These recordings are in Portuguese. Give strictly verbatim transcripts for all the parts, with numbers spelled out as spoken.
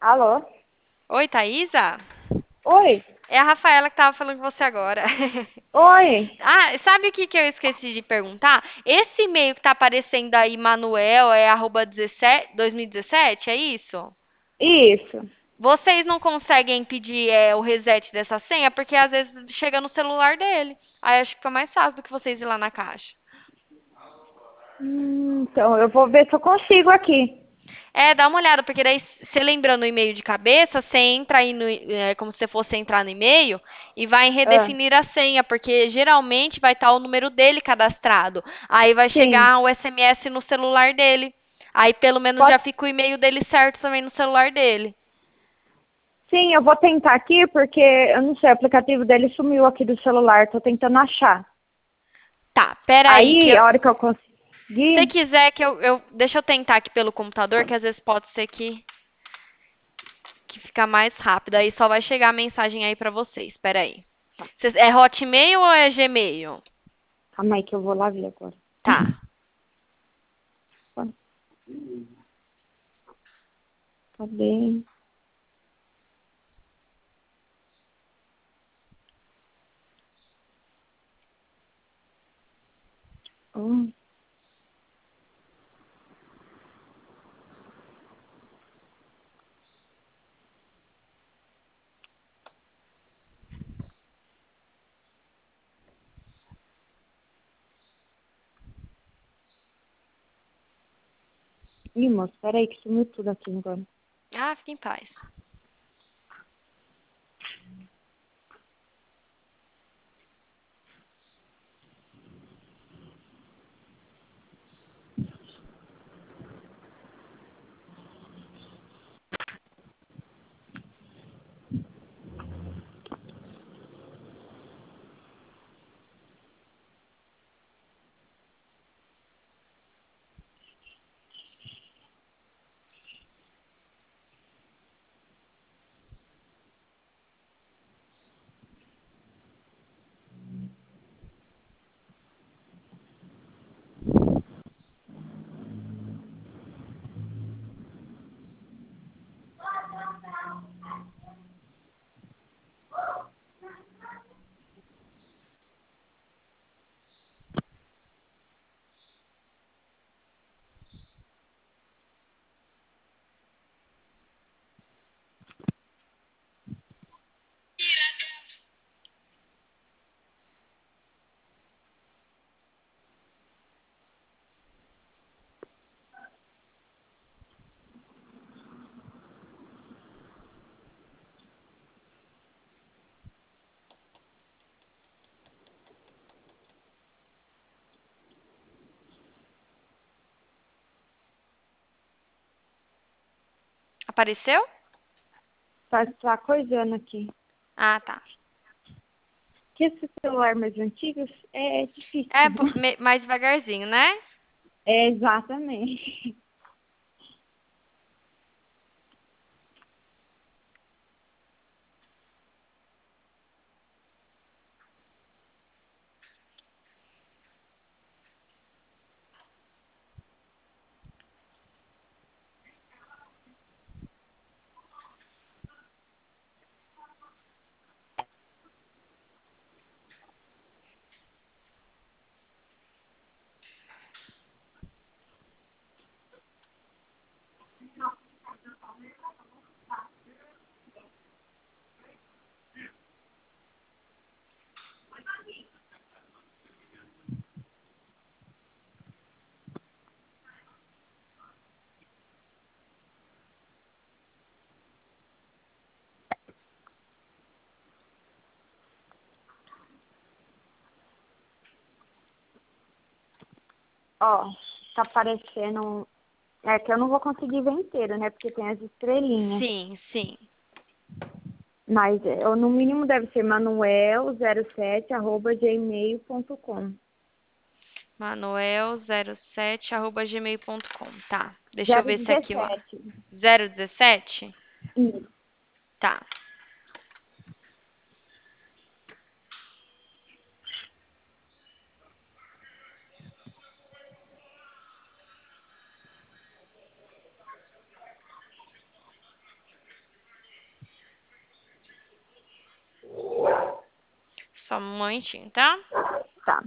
Alô? Oi, Thaisa? Oi? É a Rafaela que tava falando com você agora. Oi? Ah, sabe o que que eu esqueci de perguntar? Esse e-mail que tá aparecendo aí, Manuel, é arroba dezessete, dois mil e dezessete, é isso? Isso. Vocês não conseguem pedir é, o reset dessa senha, porque às vezes chega no celular dele. Aí acho que fica mais fácil do que vocês ir lá na caixa. Hum, então, eu vou ver se eu consigo aqui. É, dá uma olhada, porque daí, você lembrando o e-mail de cabeça, você entra aí no, é, como se você fosse entrar no e-mail e vai em Ah, redefinir a senha, porque geralmente vai estar o número dele cadastrado. Aí vai sim. chegar o S M S no celular dele. Aí pelo menos já Pode... fica o e-mail dele certo também no celular dele. Sim, eu vou tentar aqui porque, eu não sei, o aplicativo dele sumiu aqui do celular. Tô tentando achar. Tá, pera aí, que Aí, eu, a hora que eu se você conseguir... quiser que eu, eu, deixa eu tentar aqui pelo computador, que às vezes pode ser que, que fica mais rápido. Aí só vai chegar a mensagem aí pra vocês. Pera aí. Cês- É Hotmail ou é Gmail? Calma aí que eu vou lá ver agora. Tá. Cadê? Hum, Ih, moço, peraí que sumiu tudo aqui agora. Ah, fique em paz. Apareceu? Tá, tá coisando aqui. Ah, tá. Que esses celulares mais antigos é É, difícil. pô, me- mais devagarzinho, né? É, exatamente. Ó, tá aparecendo. É que eu não vou conseguir ver inteiro, né? Porque tem as estrelinhas. Sim, sim. Mas é, eu, no mínimo deve ser manuel zero sete arroba gmail ponto com. Manuel zero sete arroba gmail ponto com. Tá. Deixa eu zero ver se aqui, ó. dezessete. zero dezessete? Isso. Tá. Só um momentinho, tá? Tá.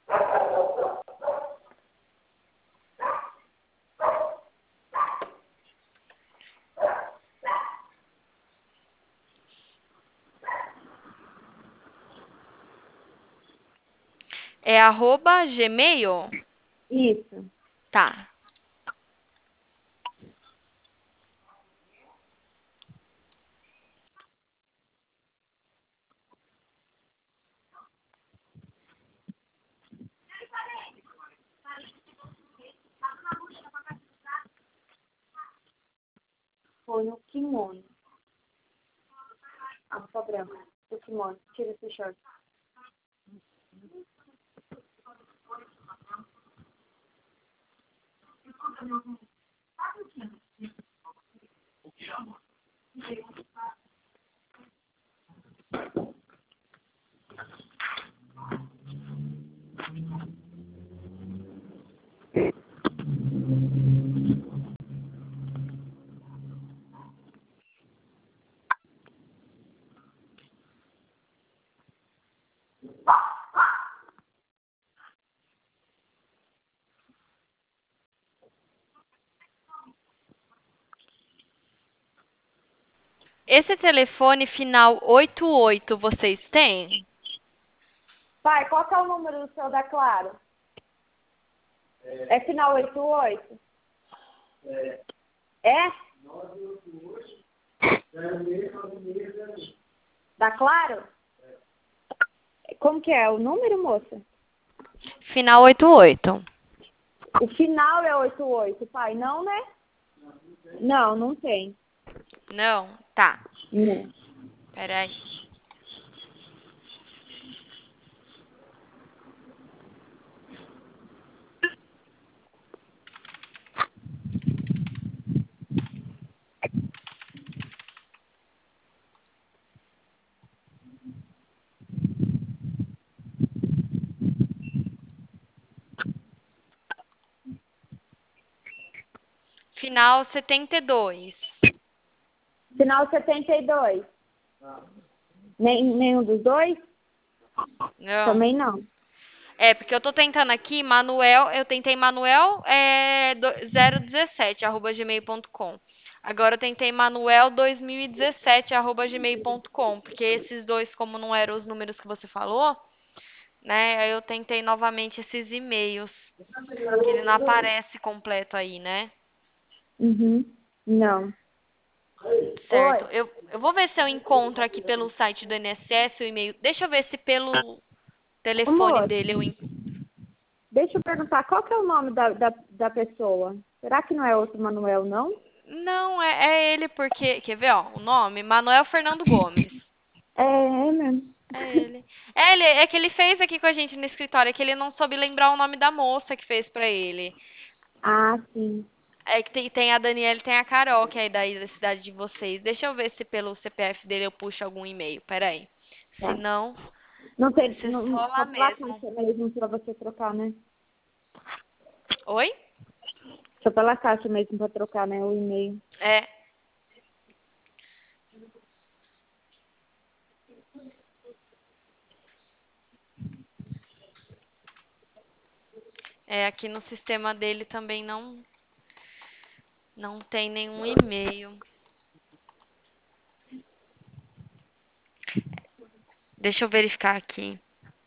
É arroba Gmail? Isso. Tá. Foi no kimono. A roupa branca. O kimono. Tira esse short. Esse telefone final oito oito vocês têm? Pai, qual que é o número do seu da Claro? É final oito oito? É? É? Da Claro? Como que é o número, moça? Final oito oito. O final é oito oito, pai. Não, né? Não, não tem. Não? Tá. Não. Peraí. Final setenta e dois. Final setenta e dois. Nem, nenhum dos dois? Não. Também não. É, porque eu tô tentando aqui, Manuel, eu tentei Manuel é, do- zero dezessete, arroba gmail ponto com. Agora eu tentei Manuel dois mil e dezessete, arroba gmail ponto com, porque esses dois, como não eram os números que você falou, né, aí eu tentei novamente esses e-mails, que ele não aparece completo aí, né? Uhum. Não. Certo. Oi. Eu, eu vou ver se eu encontro aqui pelo site do I N S S o e-mail. Deixa eu ver se pelo Ô, telefone moço, dele eu en- deixa eu perguntar, qual que é o nome da, da, da pessoa? Será que não é outro Manuel, não? Não, é, é ele porque. Quer ver, ó? O nome? Manuel Fernando Gomes. É, é mesmo. É ele. É ele, é que ele fez aqui com a gente no escritório, é que ele não soube lembrar o nome da moça que fez pra ele. Ah, sim. É que tem, tem a Daniela e tem a Carol, que é daí da cidade de vocês. Deixa eu ver se pelo C P F dele eu puxo algum e-mail. Peraí. Se Tá. não, Não vai tem, ser não, só lá só pela mesmo. caixa mesmo pra você trocar, né? Oi? Só pela caixa mesmo pra trocar, né, o e-mail. É. É, aqui no sistema dele também não, não tem nenhum e-mail. Deixa eu verificar aqui.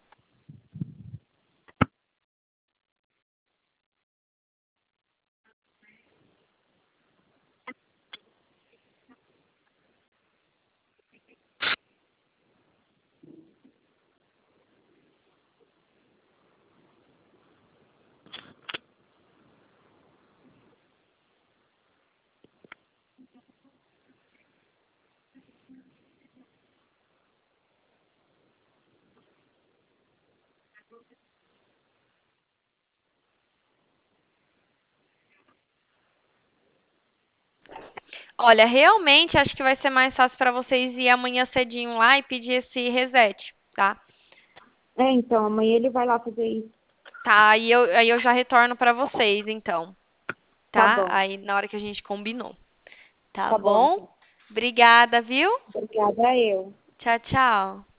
Olha, realmente acho que vai ser mais fácil para vocês ir amanhã cedinho lá e pedir esse reset, tá? É, então, amanhã ele vai lá fazer isso. Tá, aí eu, aí eu já retorno para vocês, então, Tá tá? bom. Aí na hora que a gente combinou. Tá Tá bom, bom? então. Obrigada, viu? Obrigada, eu. Tchau, tchau.